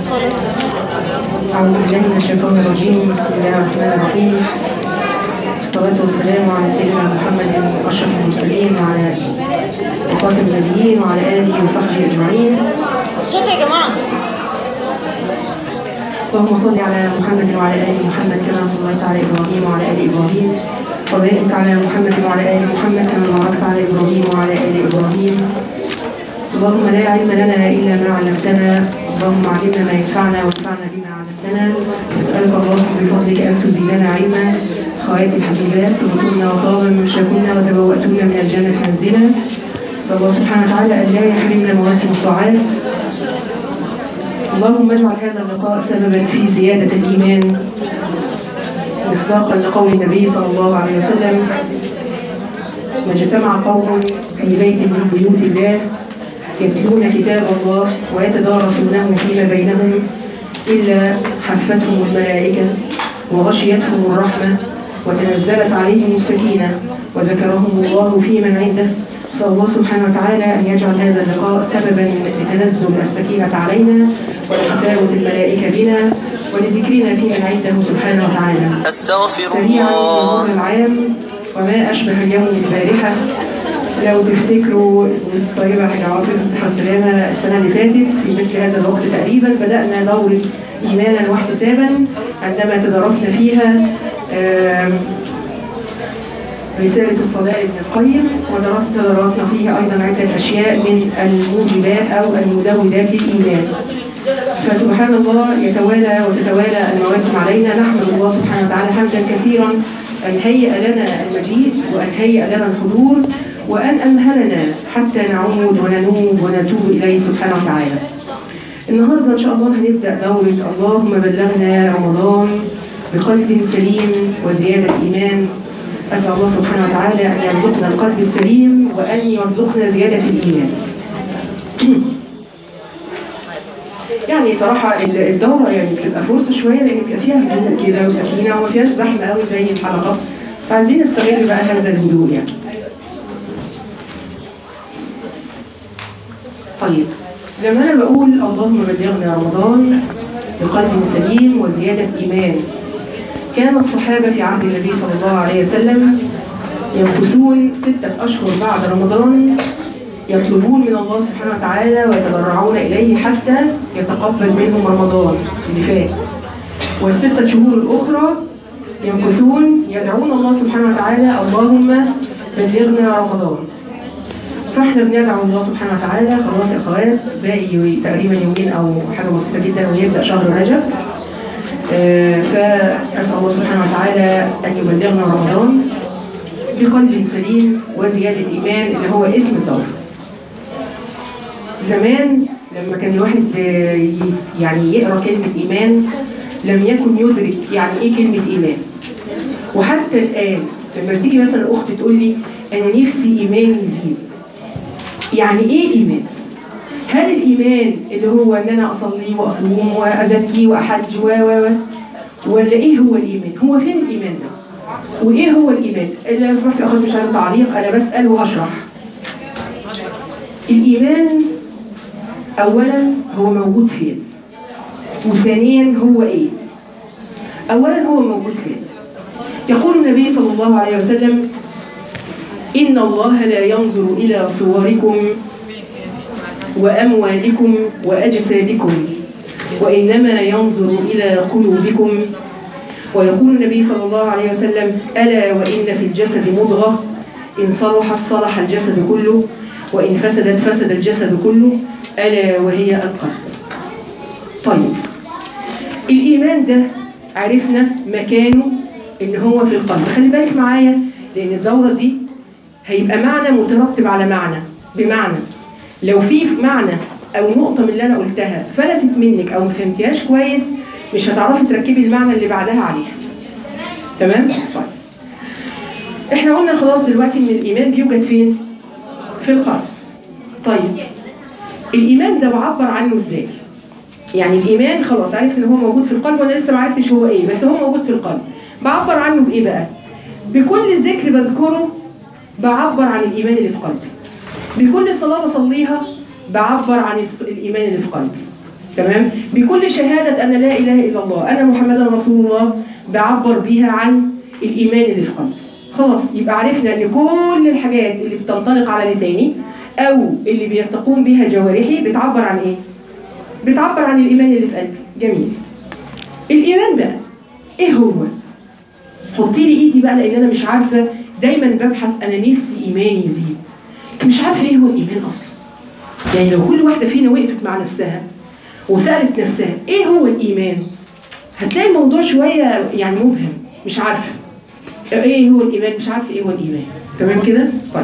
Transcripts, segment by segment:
أعوذ بالله من الشيطان الرجيم. بسم الله الرحمن الرحيم. الصلاة والسلام على سيدنا محمد أشرف المرسلين وعلى وخاتم النبيين وعلى آله وصحبه أجمعين. صوت يا جماعة. اللهم صل على محمد وعلى آل محمد كما صليت على إبراهيم وعلى آل إبراهيم، وبارك على محمد وعلى آل محمد كما باركت على إبراهيم وعلى آل إبراهيم. اللهم لا علم لنا إلا ما علمتنا، اللهم علمنا ما ينفعنا وانفعنا بما علمتنا. نسألك اللهم بفضلك أن تزيدنا علما. خواتي الحبيبات، وكنا وطاب ممشاكنا وتبوأتنا من الجنة منزلا. نسأل الله سبحانه وتعالى أن لا يحرمنا مواسم الطاعات. اللهم اجعل هذا اللقاء سببا في زيادة الإيمان، مصداقا لقول النبي صلى الله عليه وسلم: ما اجتمع قوم في بيت من بيوت الله يتلون كتاب الله ويتدارسونه فيما بينهم إلا حفتهم الملائكة وغشيتهم الرحمة وتنزلت عليهم السكينة وذكرهم الله في من عنده. نسأل الله سبحانه وتعالى أن يجعل هذا اللقاء سببا لتنزل السكينة علينا ولتفاوت الملائكة بنا ولذكرنا في من عنده سبحانه وتعالى. أستغفر سريعا الله. يمر العام وما أشبه اليوم البارحة. لو تفتكروا وانت طيبة حاجة عاطفة الصحة والسلامة، السنة اللي فاتت في مثل هذا الوقت تقريبا بدأنا دورة إيمانا واحتسابا عندما تدرسنا فيها رسالة الصلاة ابن القيم، ودرسنا فيها أيضا عدة أشياء من الموجبات أو المزودات للإيمان. فسبحان الله يتوالى وتتوالى المواسم علينا. نحمد الله سبحانه وتعالى حمدا كثيرا أن هيأ لنا المجيء وأن هيأ لنا الحضور وأن أمهلنا حتى نعود وننوب ونتوب إليه سبحانه وتعالى. النهاردة إن شاء الله هنبدأ دورة اللهم بلغنا رمضان بقلب سليم وزيادة إيمان. أسأل الله سبحانه وتعالى أن يرزقنا القلب السليم وأن يرزقنا زيادة الإيمان. يعني صراحة الدورة يعني بتبقى فرصة شوية لأن بيبقى فيها هدوء كده وسكينة وما فيهاش زحمة قوي زي الحلقات، فعايزين نستغل بقى هذا الهدوء يعني. طيب، لما أنا بقول اللهم بلغنا رمضان بقلب سليم وزيادة إيمان، كان الصحابة في عهد النبي صلى الله عليه وسلم يمكثون 6 أشهر بعد رمضان يطلبون من الله سبحانه وتعالى ويتضرعون إليه حتى يتقبل منهم رمضان اللي فات، وال6 شهور الأخرى يمكثون يدعون الله سبحانه وتعالى اللهم بلغنا رمضان. فاحنا بندعو الله سبحانه وتعالى. خلاص يا اخوات، باقي تقريبا يومين او حاجه بسيطه جدا ويبدا شهر رجب. فاسال الله سبحانه وتعالى ان يبلغنا رمضان بقلب سليم وزياده ايمان، اللي هو اسم الدور. زمان لما كان الواحد يعني يقرا كلمه ايمان لم يكن يدرك يعني ايه كلمه ايمان. وحتى الان لما بتيجي مثلا اخت تقول لي انا نفسي ايماني يزيد، يعني ايه ايمان؟ هل الايمان اللي هو ان انا اصلي واصوم وازكي واحج ولا ايه هو الايمان؟ هو فين الايمان ده؟ وايه هو الايمان؟ اللي لو سمحت يا اخوات مش عايزه تعليق، انا بسال واشرح. الايمان اولا هو موجود فين؟ وثانيا هو ايه؟ اولا هو موجود فين؟ يقول النبي صلى الله عليه وسلم: إن الله لا ينظر إلى صوركم وأموالكم وأجسادكم وإنما ينظر إلى قلوبكم. ويقول النبي صلى الله عليه وسلم: ألا وإن في الجسد مضغة إن صلحت صلح الجسد كله وإن فسدت فسد الجسد كله ألا وهي القلب. طيب، الإيمان ده عرفنا مكانه إن هو في القلب. خلي بالك معايا لأن الدورة دي هيبقى معنى مترتب على معنى، بمعنى لو في معنى او نقطه من اللي انا قلتها فلتت منك او ما فهمتيهاش كويس مش هتعرفي تركبي المعنى اللي بعدها عليها. تمام؟ طيب، احنا قلنا خلاص دلوقتي ان الايمان بيوجد فين؟ في القلب. طيب، الايمان ده بعبر عنه ازاي؟ يعني الايمان خلاص عرفت ان هو موجود في القلب وانا لسه ما عرفتش هو ايه، بس هو موجود في القلب. بعبر عنه بايه بقى؟ بكل ذكر بذكره بعبر عن الإيمان اللي في قلبي. بكل صلاة بصليها بعبر عن الإيمان اللي في قلبي. تمام؟ بكل شهادة أن لا إله إلا الله، أن محمدا رسول الله، بعبر بيها عن الإيمان اللي في قلبي. خلاص يبقى عرفنا أن كل الحاجات اللي بتنطلق على لساني أو اللي بتقوم بها جوارحي بتعبر عن إيه؟ بتعبر عن الإيمان اللي في قلبي. جميل. الإيمان بقى إيه هو؟ حطي لي إيدي بقى، لأن أنا مش عارفة، دايما ببحث أنا نفسي إيماني يزيد، مش عارفة إيه هو الإيمان أصلا. يعني لو كل واحدة فينا وقفت مع نفسها وسألت نفسها إيه هو الإيمان، هتلاقي الموضوع شوية يعني مبهم، مش عارفة إيه هو الإيمان، مش عارفة إيه هو الإيمان. تمام كده؟ طيب.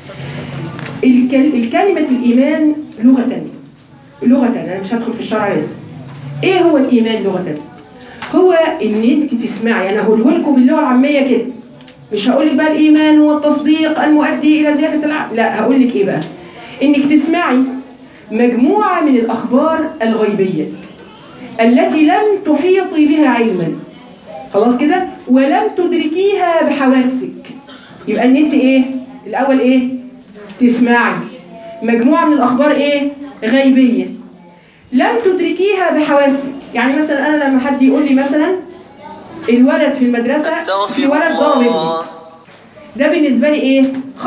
الكلمة الإيمان لغة أنا مش هدخل في الشرع لسه. إيه هو الإيمان لغة؟ هو إن أنت تسمعي، أنا هقوله لكم باللغة العامية كده، مش هقول لك بقى الإيمان هو التصديق المؤدي إلى زيادة العقل، لا، هقول لك إيه بقى؟ إنك تسمعي مجموعة من الأخبار الغيبية التي لم تحيطي بها علما، خلاص كده، ولم تدركيها بحواسك. يبقى إن أنت إيه؟ الأول إيه؟ تسمعي مجموعة من الأخبار إيه؟ غيبية لم تدركيها بحواسك. يعني مثلا أنا لما حد يقول لي مثلا الولد في المدرسة في ولد ضرب ابني، ده بالنسبة لي إيه؟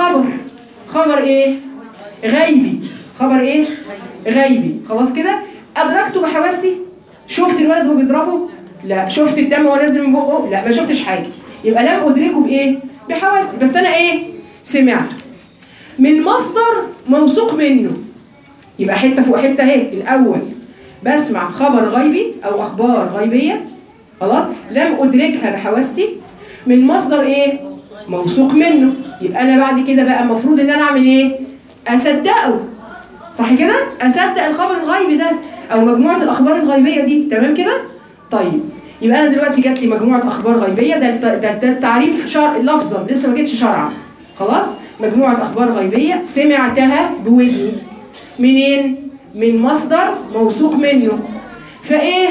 خبر إيه؟ غيبي. خبر إيه؟ غيبي. خلاص كده؟ أدركته بحواسي؟ شفت الولد وهو بيضربه؟ لا. شفت الدم وهو نازل من بقه؟ لا، ما شفتش حاجة. يبقى لم أدركه بإيه؟ بحواسي، بس أنا إيه؟ سمعته من مصدر موثوق منه. يبقى حتة فوق حتة اهي. الأول بسمع خبر غيبي أو أخبار غيبية، خلاص، لم أدركها بحواسي، من مصدر إيه؟ موثوق منه. يبقى أنا بعد كده بقى المفروض إن أنا أعمل إيه؟ أصدقه. صح كده؟ أصدق الخبر الغيبي ده أو مجموعة الأخبار الغيبية دي. تمام كده؟ طيب، يبقى أنا دلوقتي جات لي مجموعة أخبار غيبية، ده التعريف لفظا، لسه ما جتش شرعا. خلاص؟ مجموعة أخبار غيبية سمعتها بودني. منين؟ من مصدر موثوق منه. فإيه؟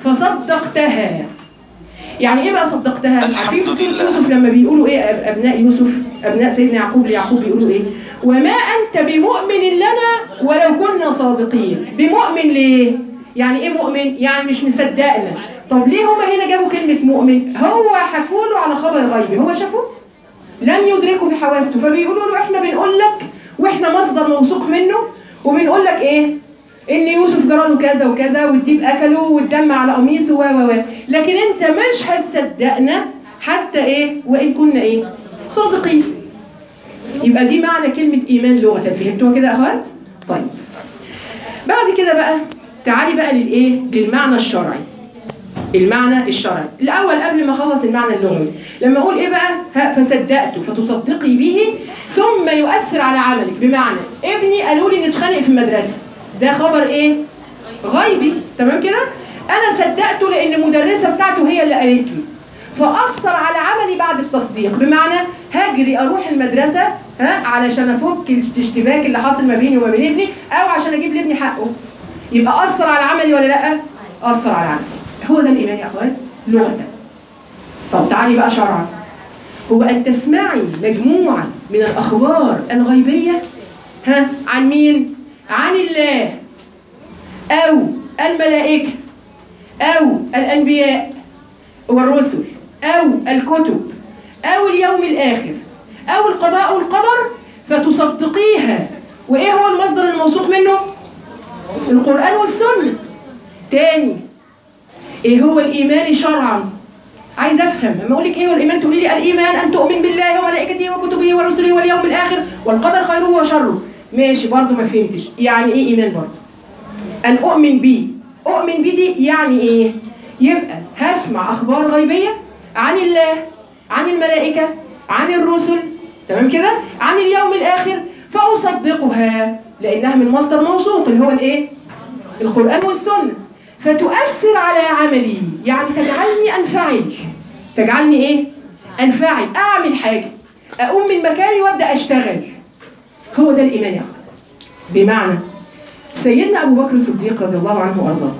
فصدقتها. يعني إيه بقى صدقتها؟ عارفين في سورة يوسف لما بيقولوا إيه أبناء يوسف، أبناء سيدنا يعقوب ليعقوب، بيقولوا إيه؟ وما أنت بمؤمن لنا ولو كنا صادقين. بمؤمن ليه؟ يعني إيه مؤمن؟ يعني مش مصدقنا. طب ليه هما هنا جابوا كلمة مؤمن؟ هو حكوا له على خبر غيبي، هو شافه؟ لم يدركوا بحواسه، فبيقولوا له احنا بنقول لك واحنا مصدر موثوق منه، وبنقول لك ايه؟ ان يوسف جرى له كذا وكذا، والديب اكله، والدم على قميصه و لكن انت مش هتصدقنا حتى ايه؟ وان كنا ايه؟ صادقين. يبقى دي معنى كلمة ايمان لغة. فهمتوها كده يا اخوات؟ طيب. بعد كده بقى تعالي بقى للايه؟ للمعنى الشرعي. المعنى الشرعي الأول قبل ما أخلص المعنى اللغوي، لما أقول إيه بقى؟ فصدقته، فتصدقي به ثم يؤثر على عملك. بمعنى ابني قالوا لي إن اتخانق في المدرسة، ده خبر إيه؟ غيبي. تمام كده؟ أنا صدقته لأن المدرسة بتاعته هي اللي قالت لي، فأثر على عملي بعد التصديق. بمعنى هجري أروح المدرسة علشان أفك الاشتباك اللي حاصل ما بيني وما بين ابني، أو عشان أجيب لابني حقه. يبقى أثر على عملي ولا لأ؟ أثر على عملي. هو ده الإيمان يا أخوات لغة. طب تعالي بقى شرعا. هو أن تسمعي مجموعة من الأخبار الغيبية عن مين؟ عن الله أو الملائكة أو الأنبياء والرسل أو الكتب أو اليوم الآخر أو القضاء والقدر، فتصدقيها. وإيه هو المصدر الموثوق منه؟ القرآن والسنة. تاني، ايه هو الايمان شرعا؟ عايز افهم. لما اقول لك ايه هو الايمان تقولي لي الايمان ان تؤمن بالله وملائكته وكتبه ورسله واليوم الاخر والقدر خيره وشره. ماشي، برضو ما فهمتش يعني ايه ايمان. برضو ان اؤمن بيه، اؤمن بيه دي يعني ايه؟ يبقى هسمع اخبار غيبيه عن الله، عن الملائكه، عن الرسل، تمام كده، عن اليوم الاخر، فاصدقها لانها من مصدر موثوق اللي هو الايه؟ القران والسنه. فتؤثر على عملي، يعني تجعلني أنفعل. تجعلني إيه؟ أنفعل، أعمل حاجة، أقوم من مكاني وأبدأ أشتغل. هو ده الإيمان يا أخوات. بمعنى سيدنا أبو بكر الصديق رضي الله عنه وأرضاه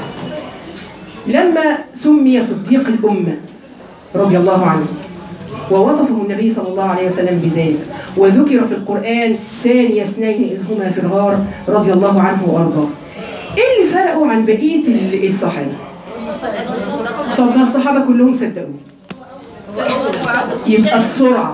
لما سمي صديق الأمة رضي الله عنه، ووصفه النبي صلى الله عليه وسلم بذلك، وذكر في القرآن ثاني اثنين إذ هما في الغار رضي الله عنه وأرضاه، ايه اللي فرقوا عن بقيه الصحابه؟ طب ما الصحابه كلهم صدقوا. يبقى السرعه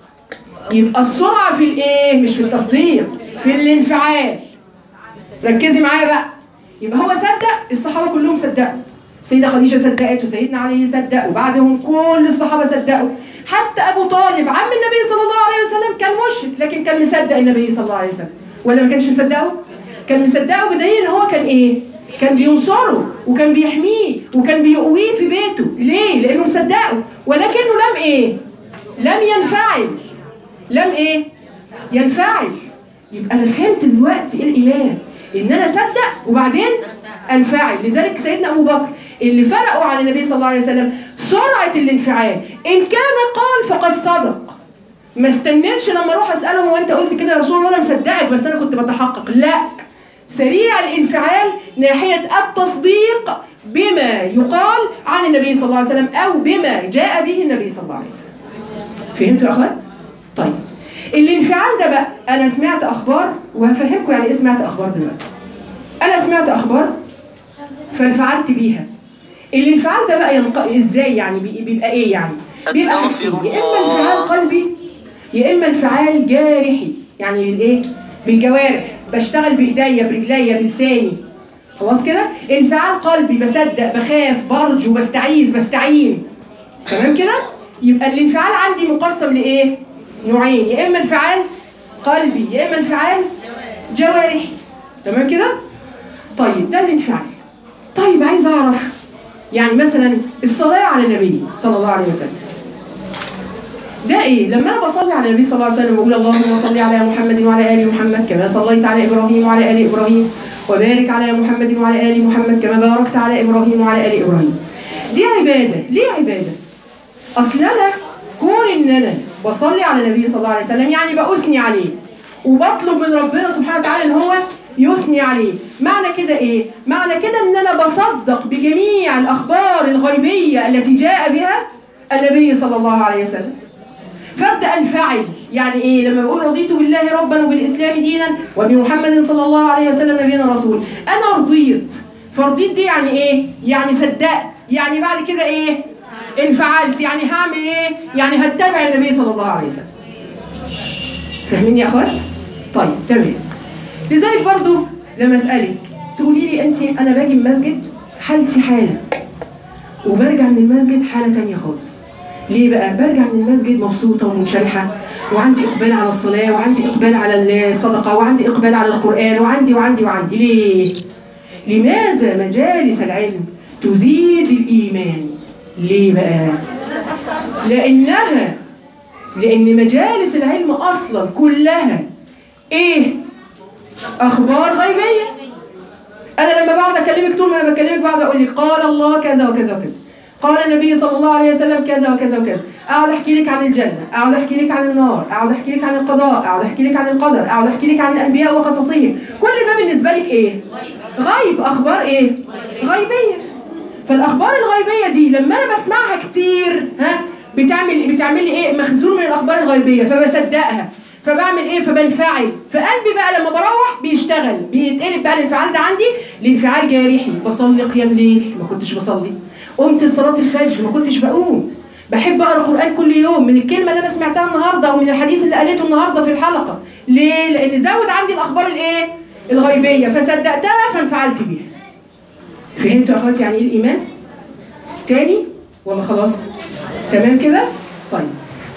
في الايه؟ مش في التصديق، في الانفعال. ركزي معايا بقى. يبقى هو صدق، الصحابه كلهم صدقوا. السيده خديجه صدقت، وسيدنا علي صدق، وبعدهم كل الصحابه صدقوا. حتى ابو طالب عم النبي صلى الله عليه وسلم كان مشرك، لكن كان مصدق النبي صلى الله عليه وسلم، ولا ما كانش مصدقه؟ كان مصدقه، بدليل ان هو كان ايه؟ كان بينصره وكان بيحميه وكان بيقويه في بيته. ليه؟ لانه مصدقه، ولكنه لم ايه؟ لم ينفعل. لم ايه؟ ينفعل. يبقى انا فهمت دلوقتي ايه الايمان، ان انا اصدق وبعدين انفعل. لذلك سيدنا ابو بكر اللي فرقوا عن النبي صلى الله عليه وسلم سرعه الانفعال. ان كان قال فقد صدق، ما استنيتش لما اروح اساله هو انت قلت كده يا رسول الله؟ انا مصدقك بس انا كنت بتحقق. لا، سريع الانفعال ناحيه التصديق بما يقال عن النبي صلى الله عليه وسلم او بما جاء به النبي صلى الله عليه وسلم. فهمتوا يا اخوات؟ طيب الانفعال ده بقى، انا سمعت اخبار وهفهمكم يعني ايه سمعت اخبار دلوقتي. انا سمعت اخبار فانفعلت بيها. الانفعال ده بقى ازاي يعني؟ بيبقى ايه يعني؟ بيبقى يا اما انفعال قلبي يا اما انفعال جارحي، يعني بالايه؟ بالجوارح، بشتغل بايديا برجليا بلساني. خلاص كده؟ انفعال قلبي، بصدق بخاف برجو بستعيذ بستعين. تمام كده؟ يبقى الانفعال عندي مقسم لايه؟ نوعين، يا اما انفعال قلبي يا اما انفعال جوارحي. تمام كده؟ طيب ده الانفعال. طيب عايز اعرف يعني مثلا الصلاه على النبي صلى الله عليه وسلم ده ايه؟ لما انا بصلي على النبي صلى الله عليه وسلم بقول اللهم صل على محمد وعلى ال محمد كما صليت على ابراهيم وعلى ال ابراهيم وبارك على محمد وعلى ال محمد كما باركت على ابراهيم وعلى ال ابراهيم. دي عباده. ليه عباده؟ اصل انا كون ان انا بصلي على النبي صلى الله عليه وسلم يعني بأثني عليه وبطلب من ربنا سبحانه وتعالى ان هو يثني عليه. معنى كده ايه؟ معنى كده ان انا بصدق بجميع الاخبار الغيبيه التي جاء بها النبي صلى الله عليه وسلم. فابدا انفعل. يعني ايه؟ لما بقول رضيت بالله ربا وبالاسلام دينا وبمحمد صلى الله عليه وسلم نبينا رسول، انا رضيت. فرضيت دي يعني ايه؟ يعني صدقت. يعني بعد كده ايه؟ انفعلت. يعني هعمل ايه؟ يعني هتبع النبي صلى الله عليه وسلم. فاهمين يا اخوات؟ طيب تمام. لذلك برضو لما اسالك تقولي لي انت انا باجي المسجد حالتي حاله وبرجع من المسجد حاله تانية خالص. ليه بقى؟ برجع من المسجد مبسوطه ومنشرحه وعندي اقبال على الصلاه وعندي اقبال على الصدقه وعندي اقبال على القران وعندي. ليه؟ لماذا مجالس العلم تزيد الايمان؟ ليه بقى؟ لأن مجالس العلم أصلا كلها إيه؟ أخبار غيبية. أنا لما بقعد أكلمك طول ما أنا بكلمك بقعد أقول لك قال الله كذا وكذا وكذا، قال النبي صلى الله عليه وسلم كذا وكذا وكذا، أقعد أحكي لك عن الجنة، أقعد أحكي لك عن النار، أقعد أحكي لك عن القضاء، أقعد أحكي لك عن القدر، أقعد أحكي لك عن الأنبياء وقصصهم. كل ده بالنسبة لك إيه؟ غيب. أخبار إيه؟ غيبية. فالاخبار الغيبيه دي لما انا بسمعها كتير بتعمل لي ايه؟ مخزون من الاخبار الغيبيه، فبصدقها، فبعمل ايه؟ فبنفعل. فقلبي بقى لما بروح بيشتغل، بيتقلب بقى الانفعال ده عندي لانفعال جارحي. بصلي قيام ليل ما كنتش بصلي، قمت لصلاه الفجر ما كنتش بقوم، بحب اقرا قران كل يوم من الكلمه اللي انا سمعتها النهارده ومن الحديث اللي قالته النهارده في الحلقه. ليه؟ لان زود عندي الاخبار الايه؟ الغيبيه، فصدقتها فانفعلت بيها. فهمتوا يا اخواتي يعني ايه الايمان؟ تاني ولا خلاص؟ تمام كده؟ طيب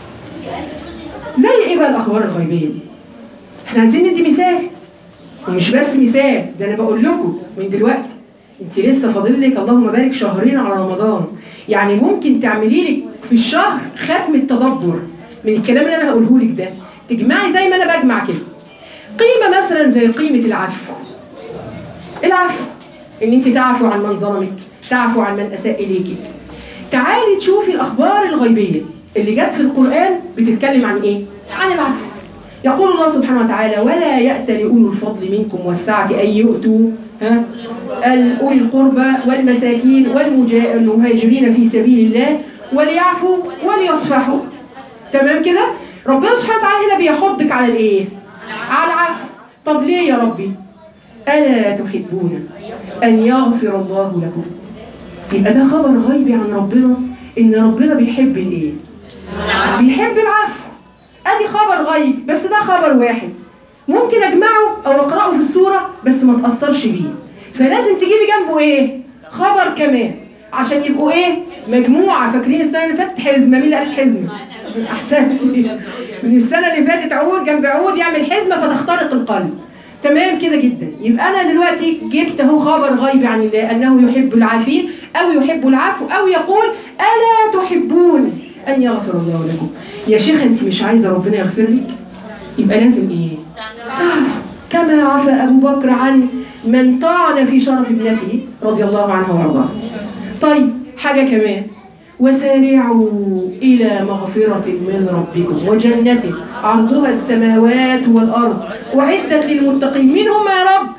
زي ايه بقى الاخبار الغيبيه دي؟ احنا عايزين ندي مثال، ومش بس مثال، ده انا بقول لكم من دلوقتي انت لسه فاضل لك اللهم بارك شهرين على رمضان. يعني ممكن تعملي لك في الشهر ختم التدبر من الكلام اللي انا هقوله لك ده، تجمعي زي ما انا بجمع كده قيمه مثلا زي قيمه العفو. العفو ان انت تعفو عن من ظلمك، تعفو عن من اساء اليكي. تعالي تشوفي الاخبار الغيبيه اللي جت في القران بتتكلم عن ايه؟ عن العفو. يقول الله سبحانه وتعالى ولا يأت لأولو الفضل منكم والسعة أن يؤتوا أولي القربى والمساكين والمهاجرين في سبيل الله وليعفوا وليصفحوا. تمام كده؟ ربنا سبحانه وتعالى هنا بيحضك على الايه؟ على العفو. طب ليه يا ربي؟ ألا تحبون أن يغفر الله لكم. يبقى ده خبر غيبي عن ربنا، إن ربنا بيحب الإيه؟ بيحب العفو. أدي خبر غيب، بس ده خبر واحد ممكن أجمعه أو أقرأه في السورة بس ما تأثرش بيه، فلازم تجيبي جنبه إيه؟ خبر كمان عشان يبقوا إيه؟ مجموعة. فاكرين السنة اللي فاتت حزمة؟ مين اللي قالت حزمة؟ أحسنت. من السنة اللي فاتت عود جنب عود يعمل حزمة فتخترق القلب. تمام كده جدا. يبقى أنا دلوقتي جبت اهو خبر غيبي عن الله أنه يحب العافين أو يحب العفو، أو يقول ألا تحبون أن يغفر الله لكم. يا شيخ أنت مش عايزة ربنا يغفر لك؟ يبقى لازم إيه؟ تعفو كما عفى أبو بكر عن من طعن في شرف ابنته رضي الله عنها وارضاها. طيب حاجة كمان، وسارعوا إلى مغفرة من ربكم وجنة عرضها السماوات والأرض أعدت للمتقين. مين هم يا رب؟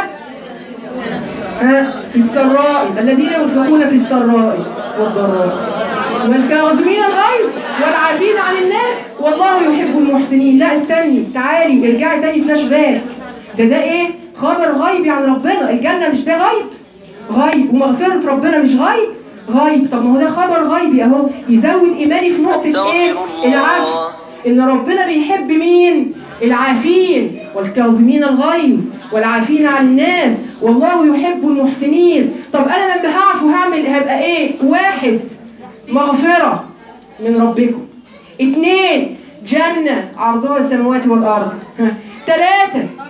في السراء الذين ينفقون في السراء والضراء والكاظمين الغيظ والعافين عن الناس والله يحب المحسنين. لا استني، تعالي ارجعي تاني فلاش باك. ده ايه؟ خبر غيبي عن ربنا. الجنة مش ده غيب؟ غيب. ومغفرة ربنا مش غيب؟ غيب. طب ما هو ده خبر غيبي اهو، يزود ايماني في نقطة ايه؟ العفو. ان ربنا بيحب مين؟ العافين والكاظمين الغيظ والعافين عن الناس والله يحب المحسنين. طب انا لما هعفو هبقى ايه؟ واحد، مغفرة من ربكم. 2، جنة عرضها السماوات والأرض. 3،